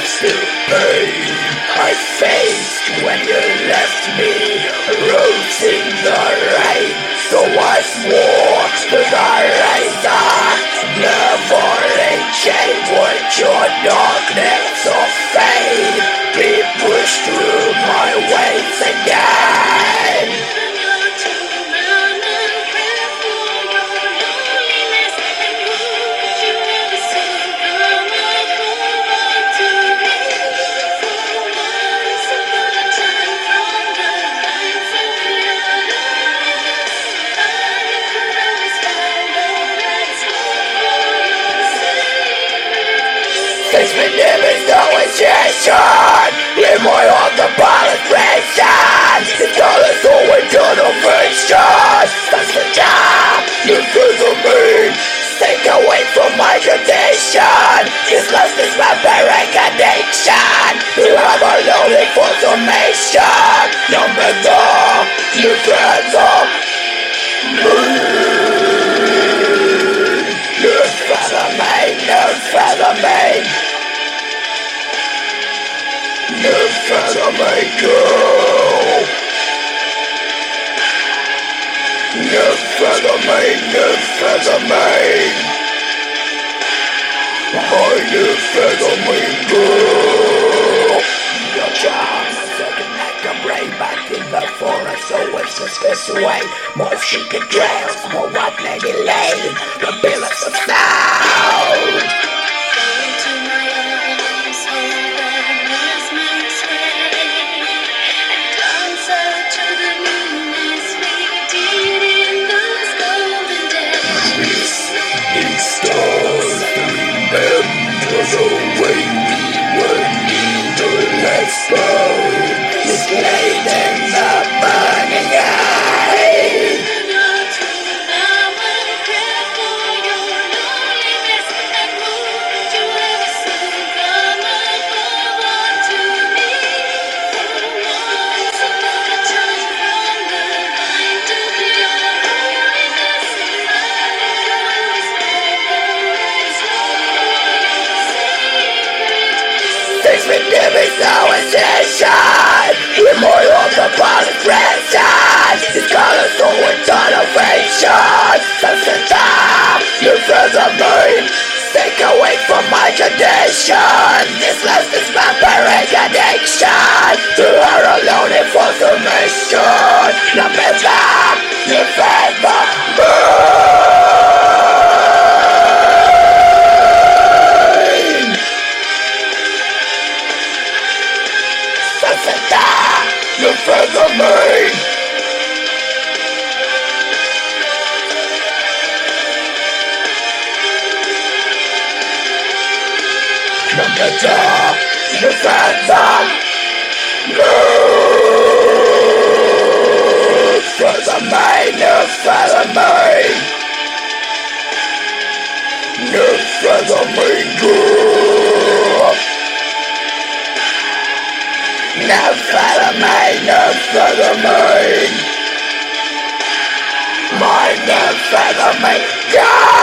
to pain I faced when you left me, rose in the rain. So I swore to the razor, never again would your darkness of fate be pushed through my ways again. Since my name is no initiation, in my heart the pilot prison. This girl is all eternal vision. That's the job, you feel me. Take away from my condition. This lust is my barrack addiction. You have a lonely formation. No matter, you feather me. You feather me, you feather me. You feather me, girl. You feather me, you feather me. Oh, you feather me, girl. Your charm is looking like a brain back in the forest, always just gets away. More secret trails, more white lady lane, the pillars of sound. The way we were neither less bone is laid in the burning eye. Give me no attention. In my heart the pilot prison. This color's so eternal vision. Since the time you feather me, take away from my condition. This lust is my barrack addiction. You are alone in full submission. No matter, you feather me. You feather me. No matter, you feather me. Feather me, you feather me. You feather me, girl. No feather me, no feather me. My no feather me, God.